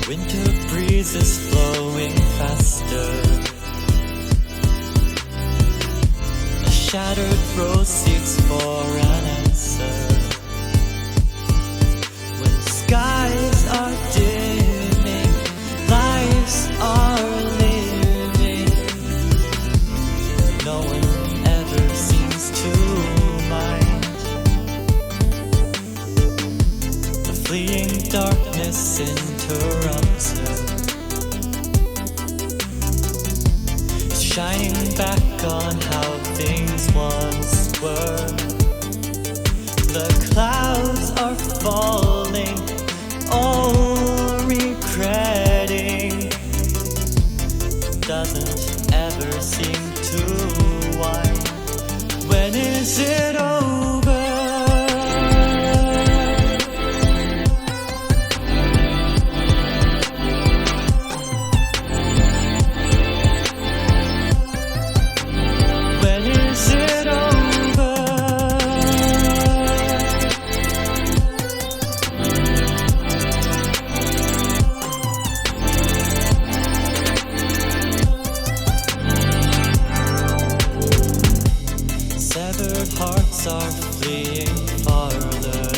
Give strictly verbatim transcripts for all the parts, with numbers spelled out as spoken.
Winter breezes flowing faster. A shattered rose seeks for an answer. When skies are dimming, lives are living. No one ever seems to mind. The fleeing darkness interrupts her. It's shining back on how things once were. The clouds are falling, all regretting. Doesn't ever seem to wind. When is it over? When is it over? Severed hearts are fleeing farther,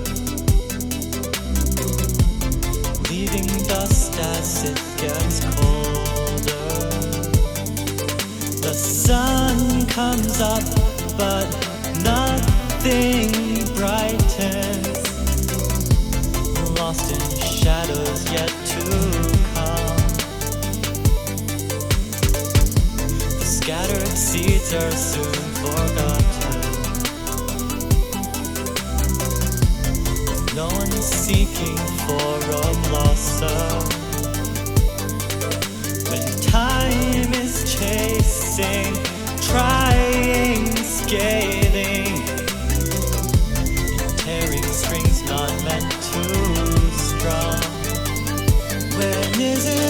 leaving dust as it gets colder. The sun comes up, but nothing brightens. Lost in shadows yet to come. The scattered seeds are soon forgotten. No one is seeking for a blossom. When time is chasing, trying, scaling, tearing strings not meant to strum. When is it